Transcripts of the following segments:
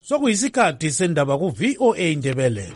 Sokuyisikhathi sendaba ku VOA Indebele.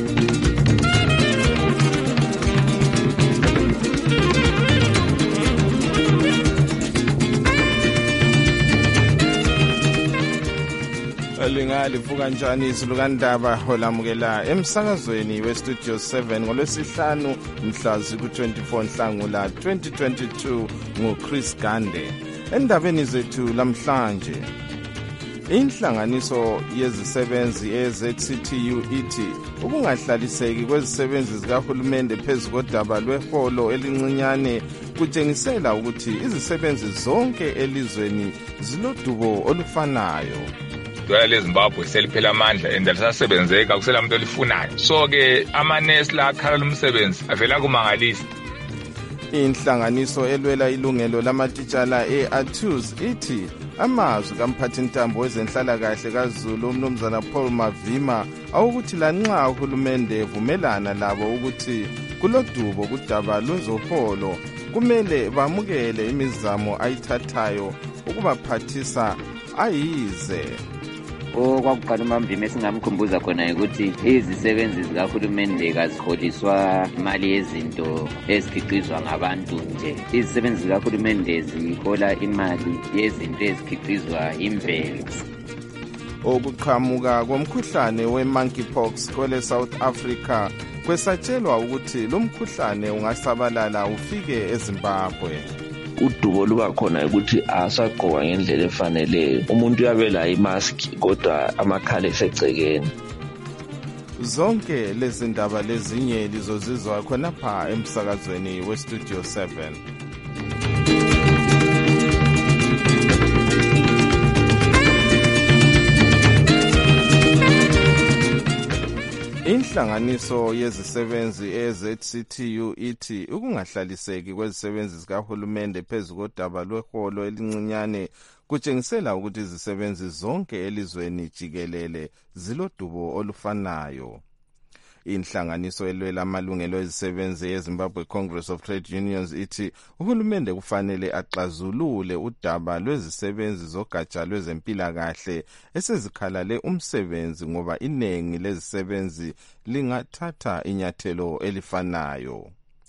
Livuka njani izulukandaba olamukela emsakazweni westudio 7 ngolwesihlanu mhla ziku-24 Nhlangula 2022 nguChris Gande. Endabeni zethu lamhlanje, inhlanganiso yezisebenzi eZCTU ithi ukungahlaliseki kwezisebenzi zikahulumende phezu kodaba lweholo elincinyane kutshengisela ukuthi izisebenzi zonke elizweni zilodubo olufanayo. Idollar leZimbabwe seliphela amandla endalisasebenzeka kusela umuntu olifunayo. So ke amanesi la akhala umsebenzi avela kumangalisa. Inhlanganiso elwela ilungelo lamatitshala eATUS ithi amazwi kamphathintambo wezenhlalakahle kaZulu umnumzana Paul Mavima awukuthi lanxa uhulumende evumelana labo ukuthi kulodubo kudaba lwezoholo kumele bamukele imizamo ayithathayo ukubaphathisa ayize. Okwakuqala uMavima esingamkhumbuza khona ukuthi izisebenzi zikahulumende kaziholiswa imali yezinto ezikhiqizwa ngabantu nje. Izisebenzi zikahulumende zihola imali yezinto ezikhiqizwa imvelo. Ukuqhamuka komkhuhlane we-monkeypox kwele South Africa kwesatshelwa ukuthi lo mkhuhlane ungasabalala ufike eZimbabwe. Udubo luba khona ukuthi asagqoka ngendlela efaneleyo. Umuntu uyabela imask kodwa amakhala esegcekeni. Zonke lezi ndaba lezinye lizozizwa khonapha emsakazweni westudio 7. Inhlanganiso yezisebenzi eZCTU ithi ukungahlaliseki kwezisebenzi zikahulumende phezu kodaba lweholo elincinyane kutshengisela ukuthi izisebenzi zonke elizweni jikelele zilodubo olufanayo. Inhlanganiso elwela amalungelo ezisebenzi yeZimbabwe Congress of Trade Unions ithi uhulumende kufanele axazulule udaba lwezisebenzi zogatsha lwezempilakahle esezikhalale umsebenzi ngoba inengi lezisebenzi lingathatha inyathelo elifanayo.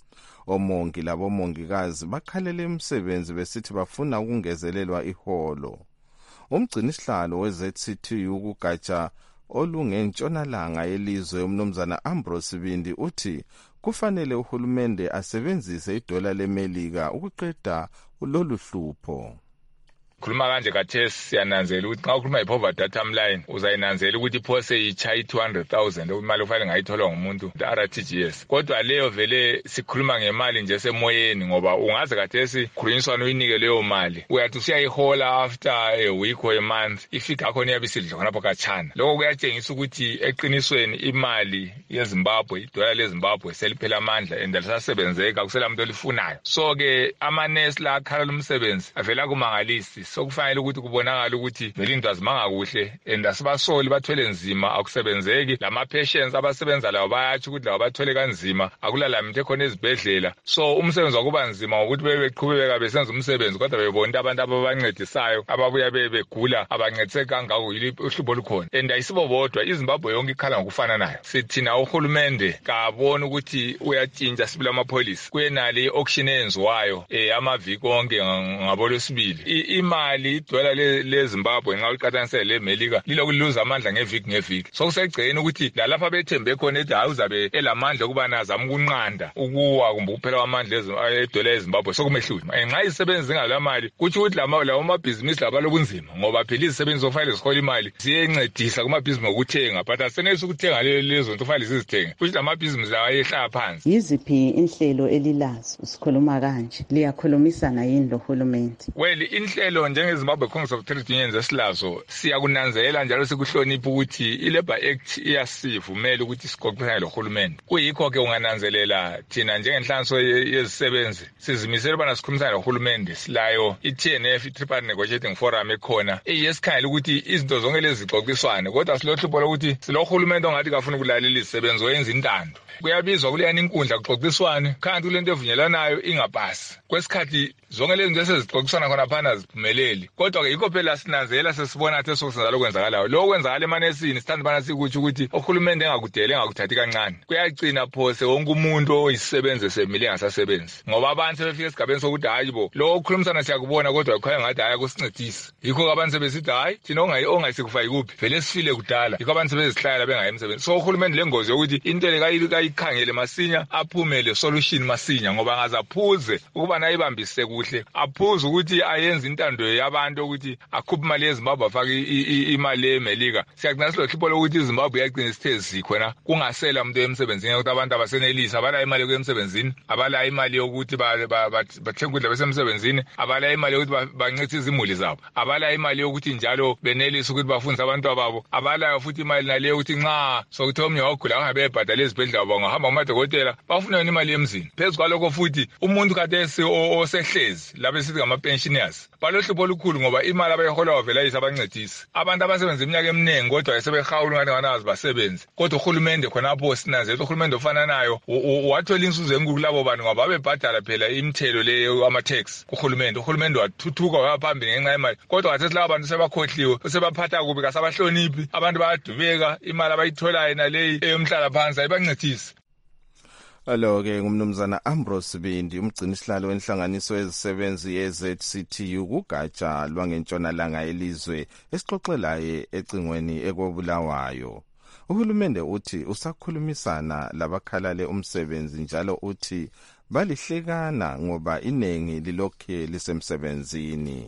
Omongi labomongikazi bakhalele umsebenzi besithi bafuna ukungezelelwa iholo. Umgcinisihlalo weZCTU kugatsha olungentshonalanga yelizwe umnumzana Ambrose Bindi uthi kufanele uhulumende asebenzise idola leMelika ukuqeda lolu hlupho. Khuluma kanje kathesi siyananzela ukuthi xa ukhuluma ipoverty data line uzayinanzela ukuthi iphose ichayi 200,000 imali ofanele ngayithola ngumuntu RTGS. Kodwa leyo vele sikhuluma ngemali nje semoyeni ngoba ungaze kathesi khulunyiswana uyinike leyo mali uyathi usiyayihola after a week or a month ifika yakho iyabe isidla khonapho kachana. Lokho kuyatshengisa ukuthi eqinisweni imali yeZimbabwe idola leZimbabwe seliphela amandla endalisasebenzeka kusela umuntu olifunayo. So ke amanesi la akhala umsebenzi avela kumangalisi. Sokufanele ukuthi kubonakala ukuthi vele into azimanga kuhle and asibasoli bathwele nzima akusebenzeki. Lama patients abasebenza lawo bayathi ukuthi lawo bathwele kanzima akulala muntu ekhona ezibhedlela. So umsebenzi wakuba nzima ukuthi bebeqhubeka besenza umsebenzi kodwa bebona abantu ababancedisayo ababuya begula abancedise kangako uhlupho olukhona. And ayisibo bodwa iZimbabwe yonke ikhala ngokufana nayo. Sithina uhulumende kabona ukuthi uyatshintsha sibula amapolisi kuyenali auction enziwayo amaviki onke ngabolosibili. Imali idola leZimbabwe nxa uliqhathanisela leMelika lilokuluza amandla ngeviki. Sokusegceni ukuthi lalapha bethembe khona ethi hayi uzabe elamandla ukuba nazama ukunqanda ukuwa kumbe ukuphela kwamandla edola leZimbabwe sokumehlula. Nxa izisebenzi zingalamali kuthi ukuthi lawo amabhizinisi labalobunzima ngoba phela izisebenzi zofanele zihola imali ziyencedisa kumabhizinisi ngokuthenga but asenelisa ukuthenga lezo nto fanele sizithenge. Futhi lamabhizinisi lawa ayehla phansi. Yiziphi inhlelo elilazo sikhuluma kanje liyakhulumisana yini lohulumende? Well inhlelo njengeZimbabwe Congress of Trade Unions esilazo siyakunanzela njalo sikuhlonipha ukuthi iLabor Act iyasivumela ukuthi siqoqisane lohulumende. Kuyikho ke ungananzelela thina njengenhlanganiso yezisebenzi sizimisela bana sikhulumisane lohulumende silayo iTNF i-Tripartite Negotiating Forum ekhona eyesikhangela ukuthi izinto zonke lezi zixoxiswane kodwa silohlupho lokuthi silohulumende ongathi kafuna ukulalela izisebenzi oyenza intando. Kuyabizwa kuleyana inkundla kuxoxiswane kanti kulento evunyelanayo ingapasi. Kwesikhathi zonke lezi zinto esezixoxiswana khona phana ziphumele akuphumeleli. Kodwa yikho phela sinanzela sesibona ukuthi sokusenza lokwenzakalayo. Lo kwenzakala emanesini sithanda bana sikuthi ukuthi uhulumende engakudele engakuthathi kancane. Kuyagcina phose wonke umuntu oyisebenze semile ngasasebenzi. Ngoba abantu sebefika esigabeni sokuthi hayibo lo okhulumisana siyakubona kodwa ukhaya ngathi haya kusincedisa. Yikho abantu sebesithi hayi thina ongayisikufika ikuphi vele sifile kudala. Yikho abantu sebezihlayela bengayi emsebenzi. So uhulumende lengozi yokuthi into le kayikhangele masinya aphumele solution masinya ngoba ngazaphuze ukuba nayibambise kuhle. Aphuze ukuthi ayenze intando yabantu ukuthi akhuphe imali eZimbabwe afake imali eMelika. Siyagcina silohlupho lokuthi iZimbabwe yagcina isithe zikhona kungasela umuntu emsebenzini ukuthi abantu abasenelisa abala imali emsebenzini abala imali yokuthi bathenga ukudla besemsebenzini abala imali yokuthi bancithe izimuli zabo abala imali yokuthi njalo benelisa ukuthi bafundise abantu ababo abala futhi imali naleyo ukuthi nxa sokuthi omnye wagula angabe ebhadala ezibhedlela bangahamba kumadokotela bafuna imali emzini. Phezu kwalokho futhi umuntu kade osehlezi laba esithi ngama-pensioners balohlupho olukhulu ngoba imali abayihola wavela yisabancedisi. Abantu abasebenza iminyaka eminingi kodwa sebehawula ngathi nganazi basebenze. Kodwa uhulumende khonapho sinanzela uhulumende ofana nayo wathola inzuzo enkulu labo bantu ngoba babebhadala phela imithelo leyo ama-tax kuhulumende. Uhulumende wathuthuka waphambili ngenxa yemali. Kodwa ngathi laba bantu sebakhohliwe sebaphatha kubi kasabahloniphi abantu bayadubeka imali abayitholayo naleyi eyomhlala phansi ayibancedisi. Alo-ke ngumnumzana Ambrose Bindi umgcinisihlalo wenhlanganiso yezisebenzi ye-ZCTU kugatsha lwangentshonalanga elizwe esixoxelayo ecingweni ekobulawayo. Uhulumende uthi usakhulumisana labakhalale umsebenzi njalo uthi balihlekana ngoba inengi lilokhe lisemsebenzini.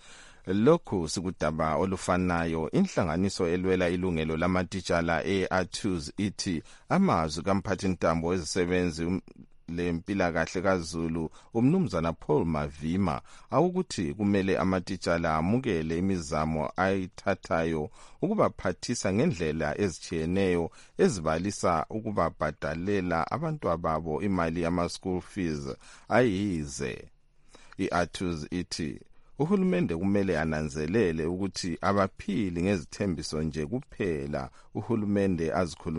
Lokhu sikudaba olufanayo inhlanganiso elwela ilungelo lamatitshala e-ATUZ ithi amazwi kamphathintambo wezisebenzi lempilakahle kaZulu umnumzana Paul Mavima awukuthi kumele amatitshala amukele imizamo ayithathayo ukubaphathisa ngendlela ezitshiyeneyo ezibalisa ukubabhadalela abantwababo imali yama-school fees ayize. I-ATUZ ithi uhulumende kumele ananzelele ukuthi abaphili ngezithembiso nje kuphela uhulumende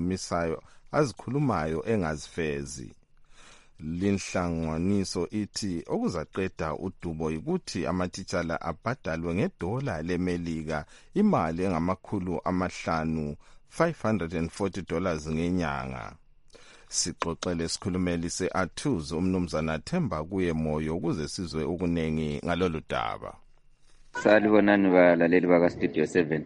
azikhulumayo engazifezi. Linhlanganiso ithi okuzaqeda udubo ukuthi amatitshala abhadalwe ngedola leMelika imali engama-500 $540 ngenyanga. Sixoxele sikhulumeli se-ATUZ umnumzana Themba kuye moyo ukuze sizwe ukunengi ngalolu daba. Salibonani balaleli baka Studio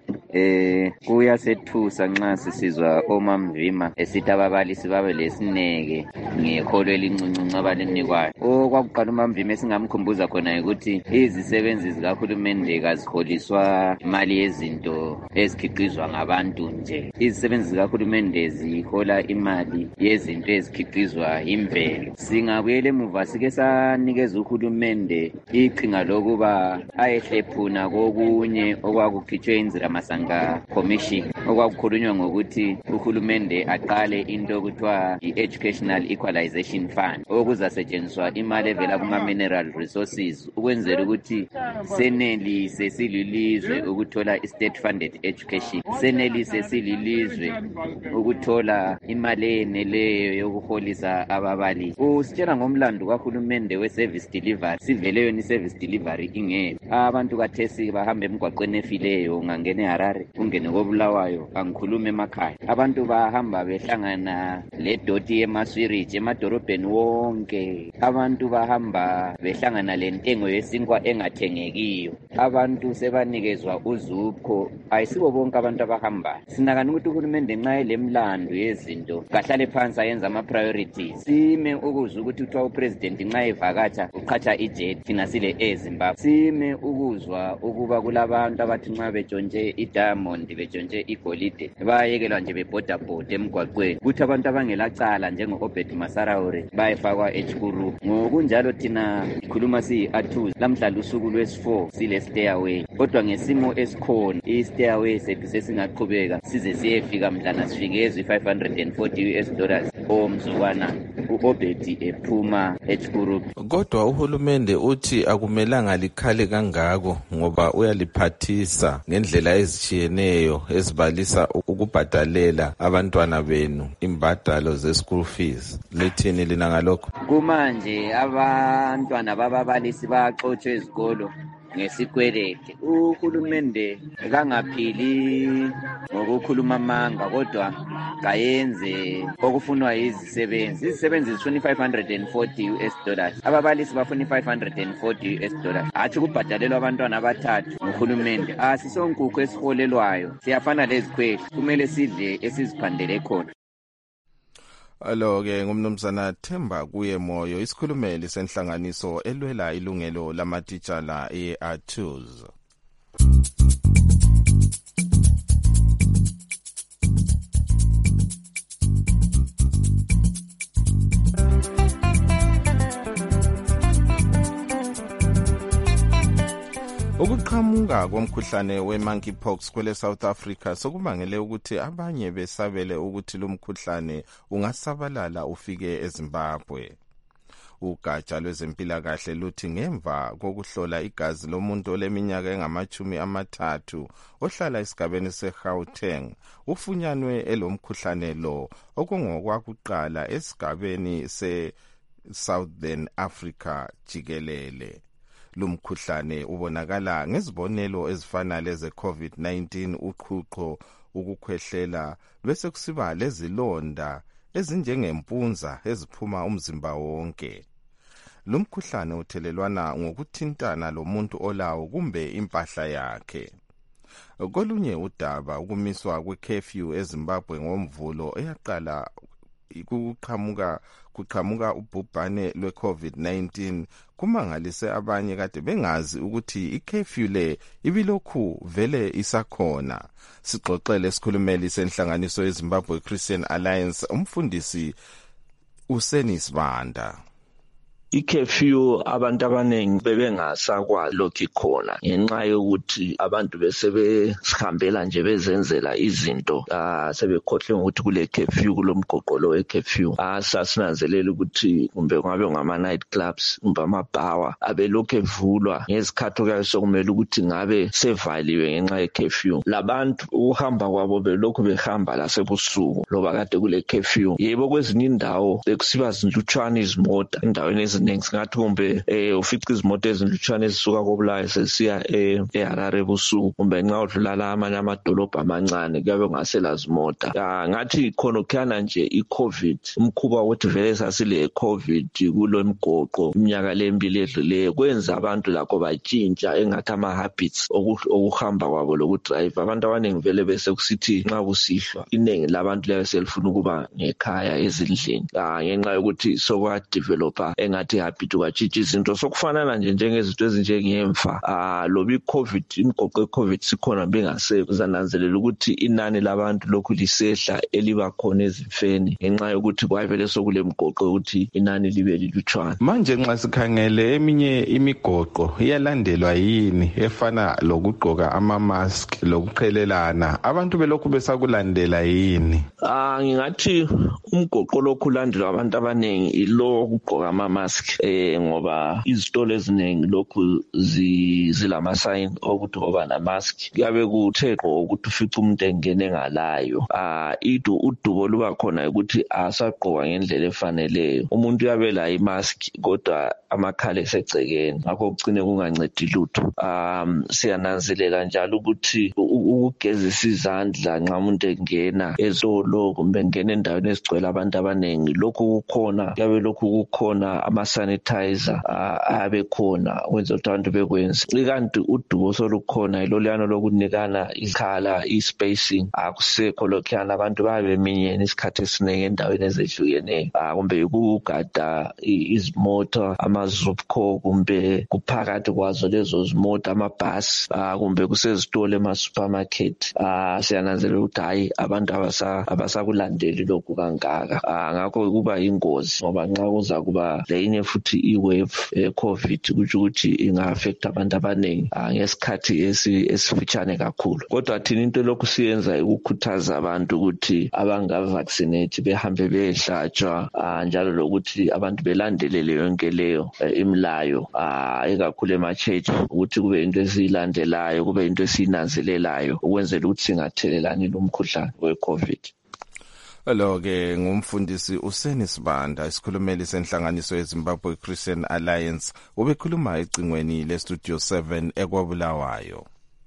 7. Kuyasethusa nxa sisizwa oMamvima esithi ababalisi babe lesineke ngeholo elincuncu abalinikwayo. Okwakuqala uMamvima esingamkhumbuza khona ukuthi izisebenzi zikahulumende kaziholiswa imali yezinto ezikhiqizwa ngabantu nje. Izisebenzi zikahulumende zihola imali yezinto ezikhiqizwa imvelo. Singabuyela emuva sike sanikeza uhulumende iqhinga lokuba ayehlefuna kokunye okwakukhitshwe inzira masanga commission okwakukhulunywa ngokuthi uhulumende aqale into okuthiwa i-Educational Equalization Fund okuzasetshenziswa imali evela kuma-mineral resources ukwenzela ukuthi senelise sililizwe ukuthola i-state funded education, senelise sililizwe ukuthola imali eneleyo yokuholisa ababalisi. Usitshela ngomlando kahulumende we-service delivery, sivele yona i-service delivery ingekho. Abantu kathesi bahamba emgwaqweni efileyo ungangena eHarare ungene koBulawayo angikhuluma emakhaya. Abantu bahamba behlangana ledoti yemaswiriji emadorobheni wonke. Abantu bahamba behlangana lentengo yesinkwa engathengekiyo. Abantu sebanikezwa uzupho. Ayisibo bonke abantu abahamba. Sinakana ukuthi uhulumende nxa elemlando yezinto kahlale phansi ayenza ama-priorities. Sime ukuzwa ukuthi kuthiwa upresident nxa evakatsha uqhatsha ijet thina sile eZimbabwe. Sime ukuzwa ukuba kulabantu abathi nxa betshontshe idiamond betshontshe igolide bayekelwa nje bebhodabhoda emgwaqweni. Kuthi abantu abangelacala njengo-Obed Masaraure bayefakwa eChikuru. Ngokunjalo thina ikhuluma siyi-ATUZ lamhlanje usuku lwesi-4 sile stayaway. Kodwa ngesimo esikhona i-stayaway sethu sesingaqhubeka size siyefika mhlana sifike $540 omzukwana u-Obed ephuma eChikuru. Kodwa uhulumende uthi akumelanga likhale kangako ngoba uyaliphathisa ngendlela ezitshiyeneyo ezibalisa ukubhadalela abantwana benu imbadalo ze-school fees. Lethini lina ngalokho? Kumanje abantwana bababalisi baxotshwe ezikolo ngesikwelede. Uhulumende kangaphili ngokukhuluma amanga kodwa kayenze okufunwa yizisebenzi. Izisebenzi zifuna $540. Ababalisi bafuna $540. Athi kubhadalelwa abantwana abathathu nguhulumende. Sisonkukhu esiholelwayo. Siyafana lezikhweli. Kumele sidle esiziphandele khona. Alo-ke ngumnumzana Themba kuye Moyo, isikhulumeli senhlanganiso elwela ilungelo lamatitshala e-ATUZ. Ukuqhamuka komkhuhlane we-monkeypox kwele South Africa sokubangele ukuthi abanye besabele ukuthi lo mkhuhlane ungasabalala ufike eZimbabwe. Ugatsha lwezempilakahle luthi ngemva kokuhlola igazi lomuntu oleminyaka engama-30 ohlala esigabeni se-Gauteng ufunyanwe elomkhuhlane lo okungokwakuqala esigabeni se-Southern Africa jikelele. Lumkhuhlane ubonakala ngezibonelo ezifana leze COVID-19, uqhuqho, ukukhwehlela, bese kusiba lezilonda ezinjengempunza eziphuma umzimba wonke. Lumkhuhlane uthelelwana ngokuthintana lomuntu olawo kumbe impahla yakhe. Kolunye udaba, ukumiswa kwe-curfew eZimbabwe ngomvulo eyaqala kuqhamuka ubhubhane lwe-COVID-19 kumangalise abanye kade bengazi ukuthi i-curfew le ibilokhu vele isakhona. Sixoxele isikhulumeli senhlanganiso yeZimbabwe Christian Alliance umfundisi uSenis Banda. I-curfew abantu abaningi bebengasakwazi lokho ikhona ngenxa yokuthi abantu besebehambela nje bezenzela izinto sebekhohle ukuthi kule curfew kulomgoqolo we-curfew. Sasinanzelela ukuthi kumbe ngabe ngama night clubs kumbe amabawa abelokhu evulwa ngezikhathi okuyabe sokumele ukuthi ngabe sevaliwe ngenxa ye-curfew. Labantu ukuhamba kwabo belokhu behamba lasebusuku loba kade kule curfew. Yebo kwezinye indawo bekusiba zinlutshwana izimota endaweni singathi kumbe ufica izimoto ezinlutshwana ezisuka koBulawayo sesiya eHarare ebusuku kumbe nxa udlula amanye amadolobha amancane kuyabe kungasela zimota. Ngathi khonokhana nje i-COVID, umkhuba wokuthi vele sasile COVID kulo mgoqo iminyaka lembili edluleyo kwenza abantu lakho batshintsha engathi ama-habits okuhamba kwabo lokudrive. Abantu abaningi vele bese kusithi nxa kusihlwa inengi labantu liyabe selifuna ukuba ngekhaya ezindlini ngenxa yokuthi sokwadevelopa engathi habit ukatshintsha izinto sokufanana nje njengezinto ezinjengemfa. Loba i-COVID, imgoqo ye-COVID sikhona bengasekho. Zananzelela ukuthi inani labantu lokhu lisehla eliba khona ezifeni ngenxa yokuthi kwavele sokule mgoqo ukuthi inani libe lilutshwana. Manje nxa sikhangele eminye imigoqo iyalandelwa yini efana lokugqoka ama-mask lokuqhelelana, abantu belokhu besakulandela yini? Ngingathi umgoqo lokhu ulandelwa abantu abaningi ilo ukugqoka ama-mask ngoba izitolo eziningi lokhu zilama-sign okuthi ngoba na-mask kuyabe kuthexo ukuthi ufice umuntu engene ngalayo. Udubo luba khona ukuthi asagqoka ngendlela efaneleyo. Umuntu uyabe la i-mask kodwa amakhala esegcekeni ngakho kugcine kungancedi lutho. Siyananzelela njalo ukuthi ukugezisa izandla nxa umuntu engena ezitolo kumbe engena endaweni ezigcwele abantu abaningi lokhu kukhona, kuyabe lokhu kukhona ama-sanitizer ayabe khona wenza ukuthi abantu bekwenze. Ikanti udubo solukhona iloluyana lokunikana ikhala i-spacing akusekho lokhuyana. Abantu bayabe beminyene isikhathi esiningi endaweni ezehlukeneyo kumbe ukugada izimota ama-Zupco kumbe kuphakathi kwazo lezo zimota amabhasi kumbe kusezitolo ema-supermarket. Siyananzelela ukuthi hayi abantu abasakulandeli lokhu kangaka. Ngakho kuba yingozi ngoba nxa kuza kuba lenye futhi i-wave ye-COVID kutsho ukuthi inga-affect abantu abaningi ngesikhathi esifitshane kakhulu. Kodwa thina into lokhu siyenza ukukhuthaza abantu ukuthi abanga-vaccinate behambe beyehlatshwa njalo lokuthi abantu belandelele yonke leyo imilayo ikakhulu ema-church ukuthi kube into esiyilandelayo, kube into esiyinanzelelayo ukwenzela ukuthi singathelelani lo mkhuhlane we-COVID. Lo-ke ngumfundisi uSeni Sibanda, isikhulumeli senhlanganiso yeZimbabwe Christian Alliance, ubekhuluma ecingweni leStudio 7 eKwaBulawayo.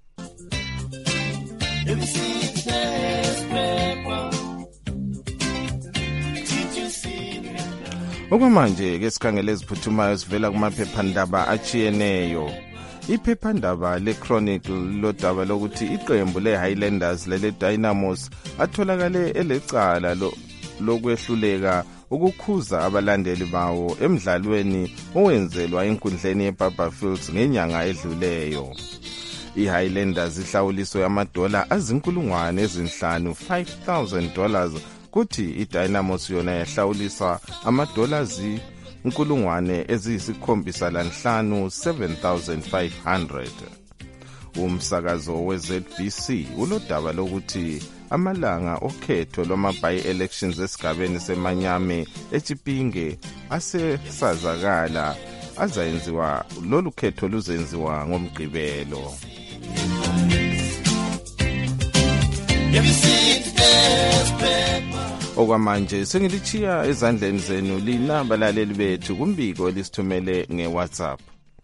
Okwamanje ke sikhangele eziphuthumayo sivela kumaphephandaba achiyeneyo. Iphephandaba leChronicle lodaba lokuthi iqembu leHighlanders lele Dynamos atholakale elecala lokwehluleka ukukhuza abalandeli bawo emidlalweni owenzelwa enkundleni yeBarberfields ngenyanga edluleyo. iHighlanders ihlawuliso yamadola azinkulungwane ezinhlanu $5,000 kuthi iDynamos yona yahlawulisa amadola inkulungwane eziyisi-7,500 $7,500. Umsakazo weZBC ulodaba lokuthi amalanga okhetho lwama-by-elections esigabeni seManyame eChipinge asesazakala azayenziwa. Lolu khetho luzenziwa ngoMgqibelo. Okwamanje sengilichiya ezandleni zenu lina balaleli bethu kumbiko lisithumele ngeWhatsApp.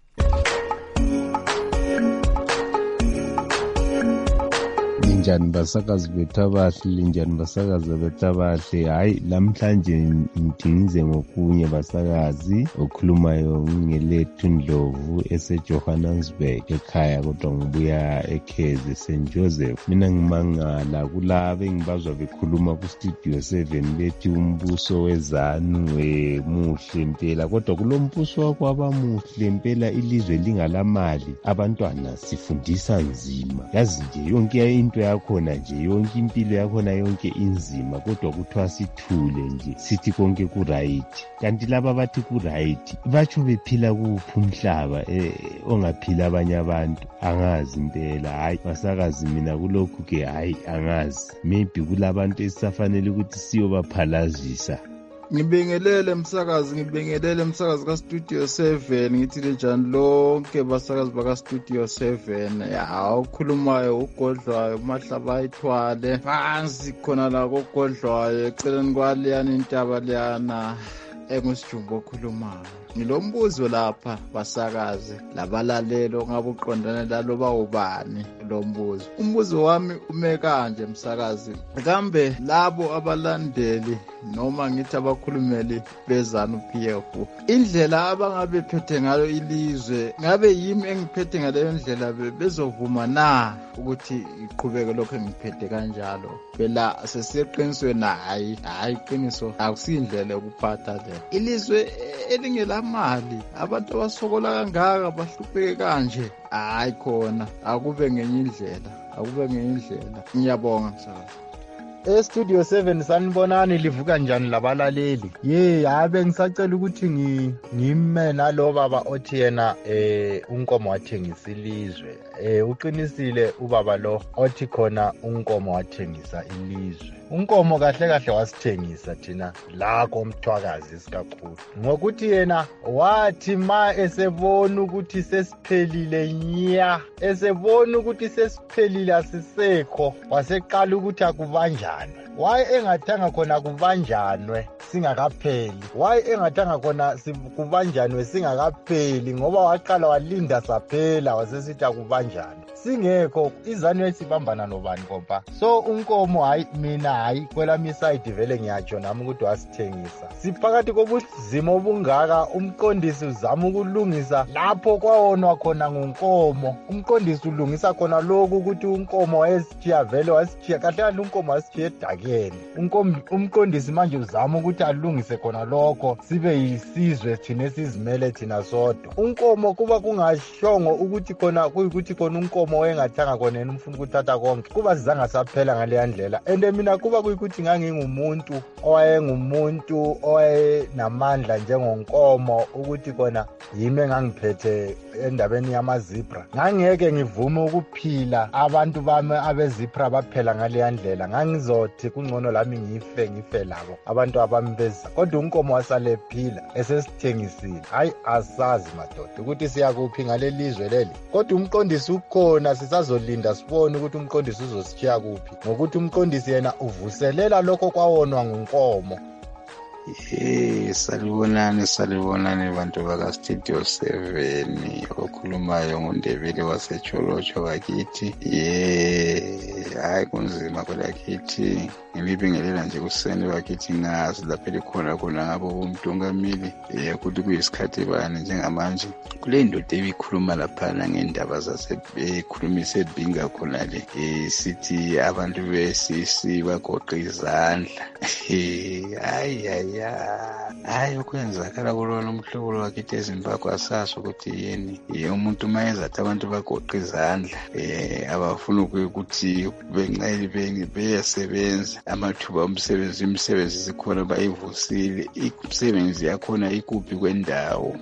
Linjani basakazi bethu abahle, linjani basakazi bethu abahle. Hayi lamhlanje ngidingize ngokunye basakazi okhulumayo ngelethu Ndlovu eseJohannesburg ekhaya kodwa ngibuya eKhezi St Joseph. Mina ngimangala kulabo engibazwa bekhuluma kuStudio 7 bethi umbuso wezanu muhle impela, kodwa kulombuso wakwabamuhle impela. Ilizwe lingalamali, abantwana sifundisa nzima. Yazi nje yonke into yakhona nje, yonke impilo yakhona yonke inzima, kodwa kuthiwa sithule nje sithi konke ku right. Kanti laba bathi ku right batsho bephila kuphi umhlaba ongaphila abanye abantu? Angazi impela. Hayi basakazi mina kulokhu ke hayi angazi, maybe kulabantu esisafanele ukuthi siyobaphalazisa. Ngibingelele msakazi kaStudio 7, ngithi linjani lonke basakazi bakaStudio 7. Ya ukhulumayo ugodlwayo mahlaba ayithwale phansi khona la kogodlwayo eceleni kwaliyana intaba liyana engusijumbo okhulumayo. Ngilombuzo lapha basakazi labalalelo ngabe uqondane lalo bawubani lo mbuzo. Umbuzo wami ume kanje msakazi, kambe labo abalandeli noma ngithi abakhulumeli bezanu PF indlela abangabe phethe ngayo ilizwe ngabe yimi engiphethe ngaleyo ndlela bezovuma na ukuthi iqhubeke lokho engiphethe kanjalo? Phela sesiqinisweni hayi iqiniso akusindlela ukuphatha le ilizwe elingela mali, abantu abasokola kangaka bahlupheke kanje. Hayi khona akube ngenye indlela. Ngiyabonga msakazi. eStudio 7 sanibonani, livuka njani labalaleli? Habe ngisacela ukuthi ngime nalo baba othi yena unkomo wathengisa ilizwe. Uqinisile ubaba lo othi khona unkomo wathengisa ilizwe. Unkomo kahle wasithengisa thina la komthwakazi isikakhulu, ngokuthi yena wathi ma esebona ukuthi sesiphelile nya, esebona ukuthi sesiphelile asisekho, waseqala ukuthi akubanjani. Why engathanga khona kubanjanwe singakapheli? Why engathanga khona kubanjanwe singakapheli? Ngoba waqala walinda saphela wasesithi akubanjani singekho. Izanu esibambana nobani kompa? So unkomo hayi mina hayi kwelami side vele ngiyatsho nami ukuthi wasithengisa. Siphakathi kobuzimo obungaka, umqondisi uzama ukulungisa lapho kwawonwa khona ngonkomo. Umqondisi ulungisa khona lokho ukuthi unkomo wayesithiya vele wasithiya kahle unkomo wasithiya edakeni. Umqondisi manje uzama ukuthi alungise khona lokho sibe yisizwe thina esizimele thina sodwa. Unkomo kuba kungashongo ukuthi khona kuyikuthi khona unkomo wengathanga khona yena umfuna ukuthatha konke, kuba sizanga saphela ngale ndlela. Ende mina kuba kuyikuthi ngangingumuntu owayenamandla njengonkomo ukuthi khona yimi engangiphethe endabeni yamazebra, ngangeke ngivume ukuphila abantu bami abezebra baphela ngale ndlela. Ngangizothi kungcono lami ngife labo abantu abambeza kodwa unkomo wasale phila esesithengisile hayi asazi madoda ukuthi siyakuphi ngalelizwe leli kodwa umqondisi ukhona sisazolinda sibone ukuthi umqondisi uzositshiya kuphi ngokuthi umqondisi yena uvuselela lokho kwawonwa ngunkomo. Salibonani bantu baka Studio 7 okhulumayo nguNdebele waseCholocho bakithi. Hayi kunzima kwelakithi ngibingelela nje kusene bakithi ngazi lapha likhona ngabo umntungamili ukuthi kuyisikhathi bani njengamanje kule ndoda ebikhuluma lapha ngendaba zasekhulumise ebhinga khona le sithi abantu besisi bagoqa izandla. Hayi okwenzakala kulona umhlobo wakithi eZimbabwe asazi ukuthi yini umuntu mayeza athi abantu bagoqa izandla abafuna ukuthi benqele beyasebenza amathuba imisebenzi sikhona bayivusile imisebenzi yakhona ikuphi kwendawo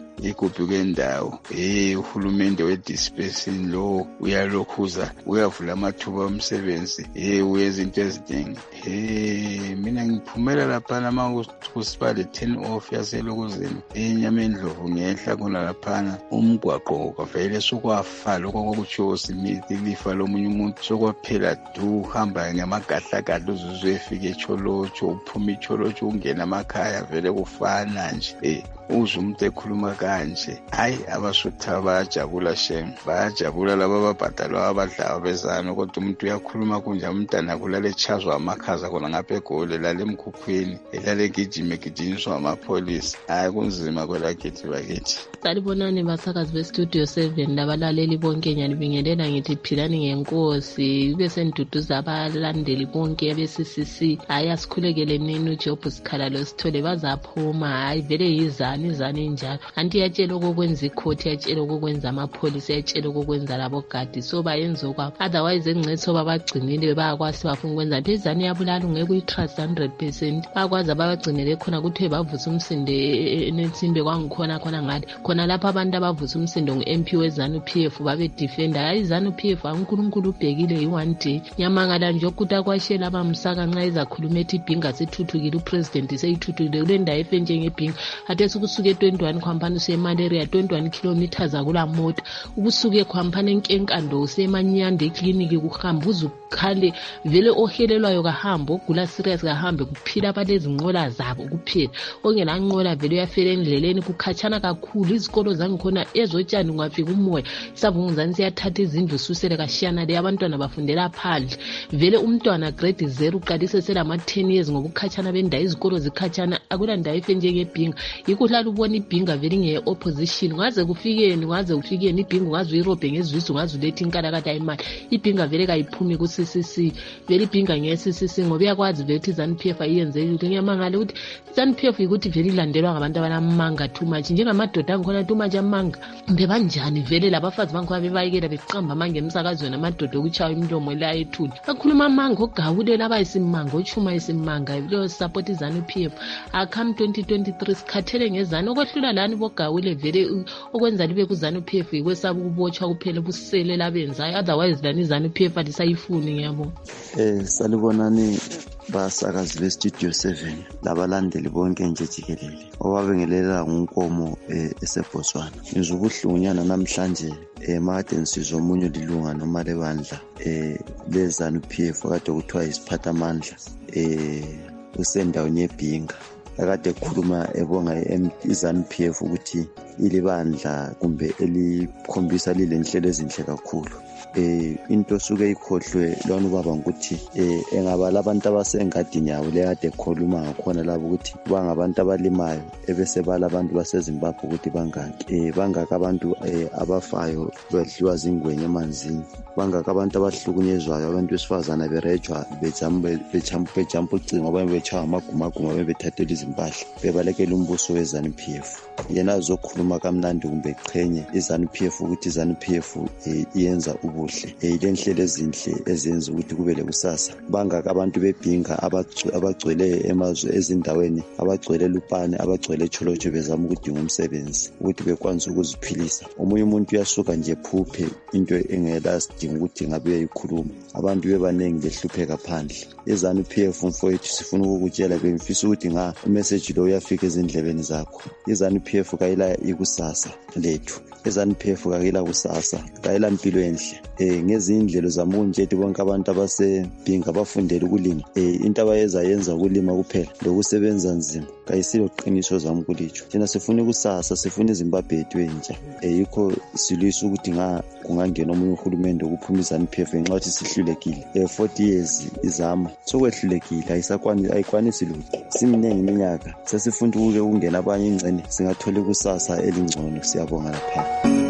uhulumende we-dispensing lo uyalokhuza uyavula amathuba omsebenzi uyenza into eziningi. Mina ngiphumela laphana uma kusibale 10 off yaselokuzeni enyama endlovu ngehla khona laphana umgwaqo kwavele sokwafa lokho kokutsho simithi lifa lomunye umuntu sokwaphela uhamba ngamagahlagadla uzuzefika eCholocho uphuma eCholocho ungena amakhaya vele kufana nje. Uze umuntu ekhuluma kanje hayi abasutha bayajabula bayajabula laba ababhadalwa abadlayo bezana kodwa umuntu uyakhuluma kunja umntana kulale echazwa amakhaza khona ngapha eGoli lale emkhukhwini elale gijinyiswa amapholisa. Hayi kunzima kwelakithi bakithi. Salibonani basakazi beStudio 7 labalaleli bonke nyanibingelela ngithi philani ngenkosi bese nduduza abalandeli bonke abeCCC. Hayi asikhulekele mina uJob Sikhalalo Sithole bazaphuma hayi vele yizani njalo anti yatshela okwenza ikhoti yatshela okwenza amapholisa yatshela okwenza labo gadi so bayenza kwabo otherwise engcetho babagcinile bayakwazi bafuna ukwenza phezani yabulala ungeke uyitrust 100% bakwazi abagcinele khona ukuthi bavusa umsindo enetsimbe kwangikhona khona ngale khona lapha abantu abavusa umsindo ngu-MP weZANU-PF babe defender hayi ZANU-PF uNkulunkulu ubhekile yi1 day nyamangala nje ukuthi akwashela abamsaka nxa ezakhuluma ethi ibhinga sethuthukile upresident seyithuthukile kule ndawo efenje ngebhinga athe suke 21 khwampani usemalaria 21 kilometers akula moto ubusuke khwampani enkenkando usemanyande ekliniki kuhamba uzukhale vele ohelelwayo kahamba ogula serious kahambe kuphila balezi nqola zabo kuphela ongela nqola vele uyafela endleleni kukhatshana kakhulu izikolo zangikhona ezotshani ngafika umoya sabunguzani siyathatha izindlu susele kashiyana le abantwana bafundela phandle vele umntwana grade 0 uqalise selama 10 years ngokukhatshana bendawo izikolo zikhatshana akula ndawo efenje ngebhinga ikuhlala ubona ibhinga vele nge-opposition ngaze kufikeni ibhinga ngaze uyirobhe ngezwisu ngaze ulethe inkalakata imali ibhinga vele kayiphumi ku-CCC vele ibhinga nge-CCC ngoba iyakwazi vele ukuthi ZANU-PF ayiyenze ukuthi ngiyamangala ukuthi ZANU-PF ukuthi vele ilandelwa ngabantu abanamanga too much njengamadoda angikhona too much amanga bebanjani vele labafazi bangikhona bebayekela beqamba amanga emsakazweni amadoda okutshawa imilomo la ethuli akhuluma amanga ogawulela abayisimanga ochuma isimanga vele support ZANU-PF akam 2023 sikhathele ngezani okwehlula lani bogawule vele okwenza libe kuZANU-PF ikwesaba ukubotshwa kuphela buselela abenzayo otherwise lani ZANU-PF alisayifuni ngiyabona. Salibonani basakazi beStudio 7 labalandeli bonke nje jikelele obabengelela ngunkomo eseBotswana ngizobuhlungunyana namhlanje makade nsizwa omunye lilunga noma lebandla leZANU-PF kade kuthiwa isiphathamandla usendaweni yebhinga akade khuluma ebonga iZANU-PF ukuthi ilibandla kumbe elikhombisa lilenhlelo ezinhle kakhulu. Into suke ikhohlwe lona ubaba ukuthi engabala abantu abasengadini yabo lekade ekhuluma ngakhona labo ukuthi bangabantu abalimayo ebese bala abantu baseZimbabwe ukuthi bangaka abantu abafayo bedliwa zingwenye emanzini bangaka abantu abahlukunyezwayo abantu besifazana berejwa bejampa ucingo babe bechawa amagumaguma bebethathela izimpahla bebalekela umbuso weZANU-PF yena azokhuluma kamnandi kumbe qhenye iZANU-PF ukuthi iZANU-PF iyenza okuhle. Le nhlelo ezinhle ezenza ukuthi kube lekusasa. Bangaka abantu bebhinga abagcwele emazwe ezindaweni, abagcwele Lupane, abagcwele Cholocho bezama ukudinga umsebenzi ukuthi bekwanise ukuziphilisa. Omunye umuntu uyasuka nje phuphe into engela sidinga ukuthi ngabe uyikhuluma. Abantu bebanengi behlupheka phandle. iZANU-PF mfowethu sifuna ukukutshela bengifisa ukuthi message lo uyafika ezindlebeni zakho. iZANU-PF kayila ikusasa lethu. iZANU-PF kayila kusasa, kayila impilo enhle. Ngezindlelo zamunjethi bonke abantu abasebhinga bafundela ukulima. Into abayenza ukulima kuphela lokusebenza nzima. Kayisilo iqiniso zami kulitsho. Thina sifuna ikusasa, sifuna iZimbabwe yethu entsha. Yikho silwisa ukuthi kungangena omunye uhulumende ukuphuma iZANU-PF ngenxa yokuthi sihlulekile. 40 years izama sokwehlulekile, ayikwanisi lutho. Simningi iminyaka, sesifunda ukungena abanye ingcene, singathola ikusasa elingcono. Siyabonga lapha.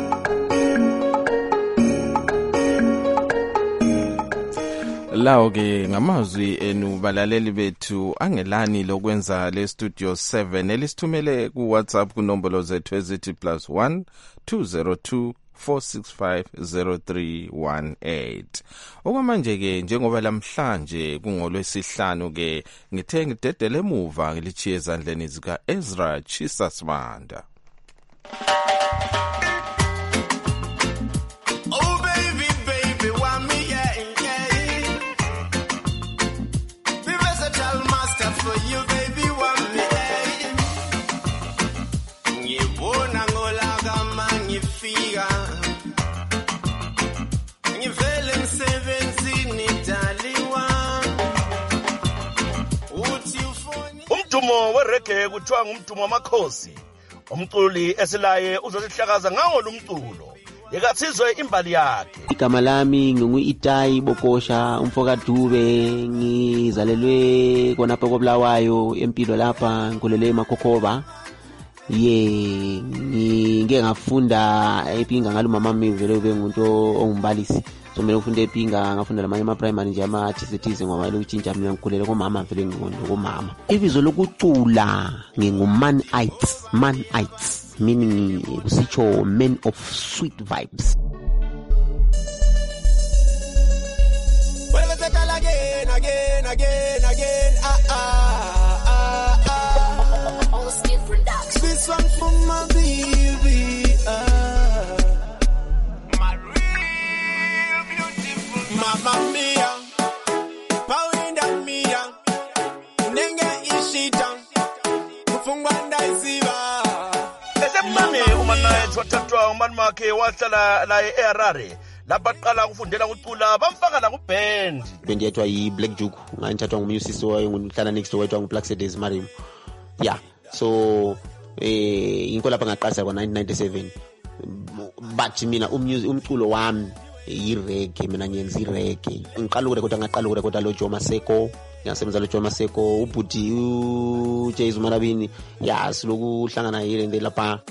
Lawo ke ngamazwi enu balaleli bethu angelani lokwenza le studio 7 elisithumele ku WhatsApp kunombolo zethu ezithi +1 202 4650318. Okwamanje ke njengoba lamhlanje kungolwesihlanu ke ngithe ngidedele emuva ngilichiye ezandleni zika Ezra Chisasmanda. Umdumo werege kuthiwa ngumdumo wamakhosi. Umculi esilaye uzosihlakaza ngawo lo mculo. Yekathizwe imbali yakhe. Igama lami ngingu-Itayi Bokosha, umfokadube, ngizalelwe khonapha koBulawayo empilo lapha ngikhulele eMakhokhoba. Ngike ngafunda ePinga ngalo mama wami vele ube ngumuntu ongumbalisi. So mina ufunda ePinga ngafunda lamanye ama-primary nje ama-TCTs ngoba lokutshintsha mina ngikhulele komama vele ngomama. Ibizo lokucula ngingumanites, manites meaning kusitsho men of sweet vibes. Well, let's tell again. This one for my baby. My real beautiful Mamma Mia. Paulinda Mia. Nenge Ishita. Mfungwanda Isiva. Esemane umanaye wathathwa umani wakhe wahlala la eHarare. Lapha qala ukufundela ukucula bamfaka la kuband. Band yethu ayi Black Juke. Nganthathwa ngumusisi wayo ngihlala next door wethu Black Saturdays Mariam. Yeah. So inko lapha ngaqasa ngo1997 but mina umculo wami ireggae, mina ngiyenza ireggae. Ngiqala ukurekhoda lo Joe Maseko, ngiyasebenza lo Joe Maseko, ubhuti uJay Zumarabini, siloku hlangana yile lapha.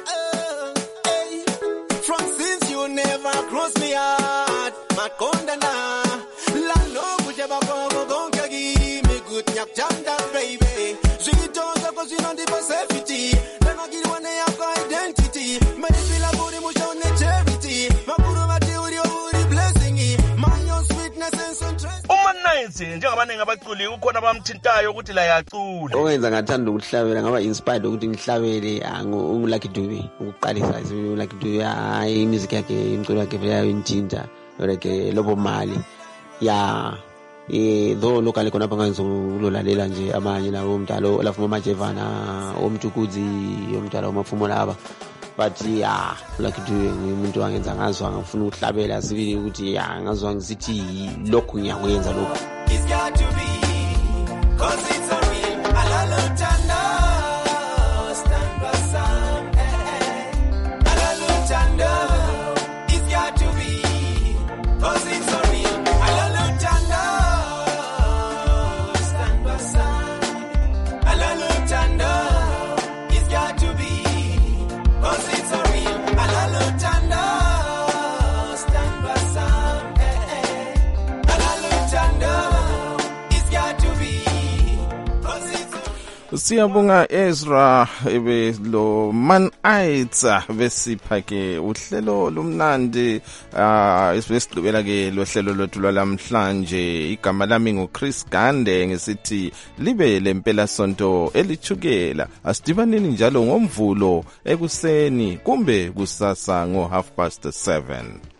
From since you never cross me heart makonda na la no kujaba kongo gonga me good nyak janda baby zitoza ko zino ndi safety never give one your identity many feel about emotion and charity makuru mati uri blessing my your sweetness and sunshine. Umanites njengabanenge abaculi ukhona bamthintayo ukuthi la yacula. Okwenza ngathanda ukuhlabela ngaba inspired ukuthi ngihlabele uLucky Dube ukuqalisa uLucky Dube music yakhe imculo yakhe vele inthinta like lobo mali though lokale khona lapha ngizololalela nje amanye lawo umdalo alafu mamajevana omtukudzi umdalo wamafumo laba but Lucky Dube umuntu wangenza ngazwa ngifuna ukuhlabela sibili ukuthi ngazwa ngisithi lokhu ngiyakwenza lokhu. It's got to be cause it's a real alalutanda stand by side alalutanda. It's got to be cause it's a real alalutanda stand by side alalutanda. It's got to be cause it's a real alalutanda stand by side alalutanda. It's got to be Siyabonga Ezra lo Man Aitsa besipha ke uhlelo lumnandi esibesidlubela ke lo hlelo lwethu lwalamhlanje. Igama lami nguChris Gande ngesithi libe lempela sonto elithukela. Asidibaneni njalo ngomvulo ekuseni kumbe kusasa ngo 7:30.